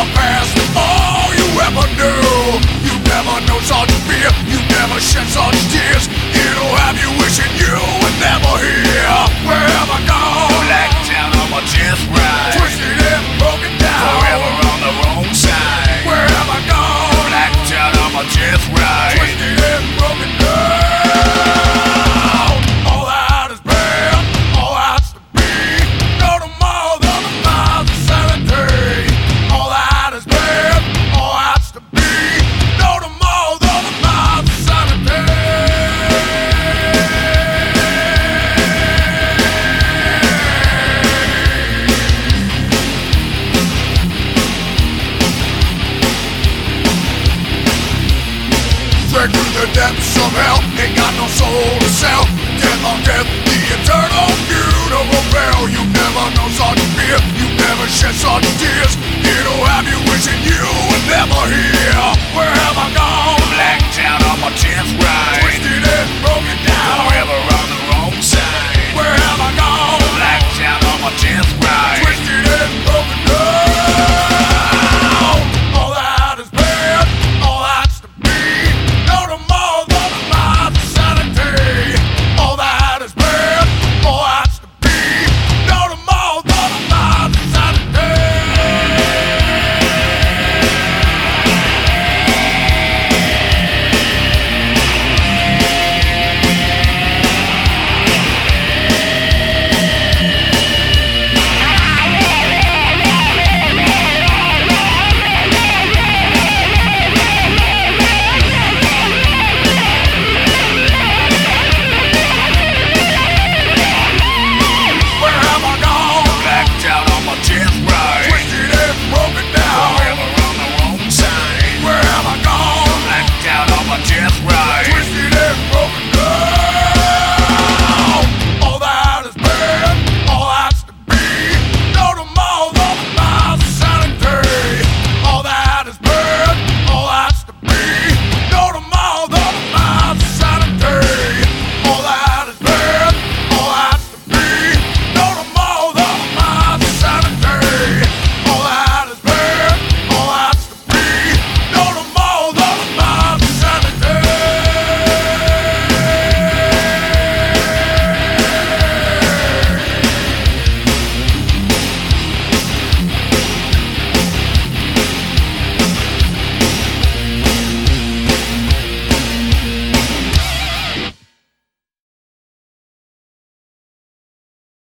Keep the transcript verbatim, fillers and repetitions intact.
the past, all you ever knew. You never know such fear, you never shed such tears. It'll have you wishing you were never here. Where have I gone? Blacked out on my chest right, Twisted and broken down. forever on the wrong side. Where have I gone? Blacked out on my chest right, Twisted and broken down. All that is bad, all that's to be. No tomorrow, the miles of sanity. All that is bad, all that's to be. No tomorrow, the miles of sanity. Trek through the depths of hell, ain't got no soul to sell. Death on death, the eternal feud of a bell. You never know such fear, you never shed such tears. It'll have you wishing you were never here. Where have I gone? blacked out on my chest right, Twisted and broken down.